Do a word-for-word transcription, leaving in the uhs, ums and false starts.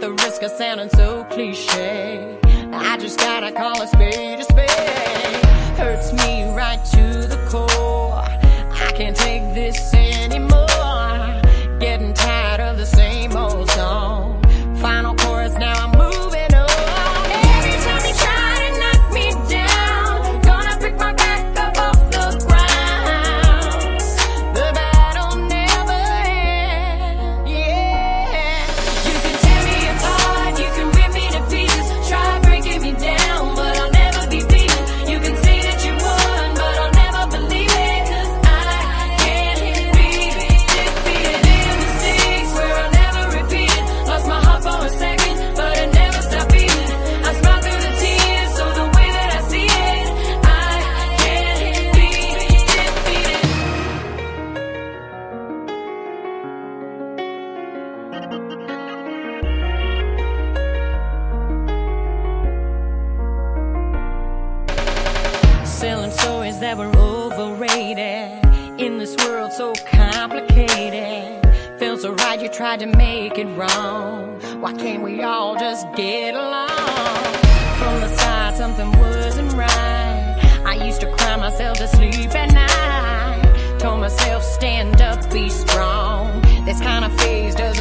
the risk of sounding so cliche, I just gotta call a spade a spade. Hurts me right to the core. I can't take this anymore. Getting tired of the same old song. Final chorus, now I'm moving on. Every time you try to knock me down, gonna pick my back up off the ground. The battle never ends. Yeah. You can tear me apart, you can rip me to pieces, try breaking me down, but I'll never be beaten. You can say that you won, but I'll never believe it, 'cause I can't be defeated. Made mistakes where I'll never repeat it. Lost my heart for a second, but it never stopped beating. I smile through the tears, so the way that I see it, I can't be defeated. Selling stories that were overrated, in this world so complicated. Feels so right, you tried to make it wrong. Why can't we all just get along? From the start, something wasn't right. I used to cry myself to sleep at night. Told myself, stand up, be strong. This kind of phase doesn't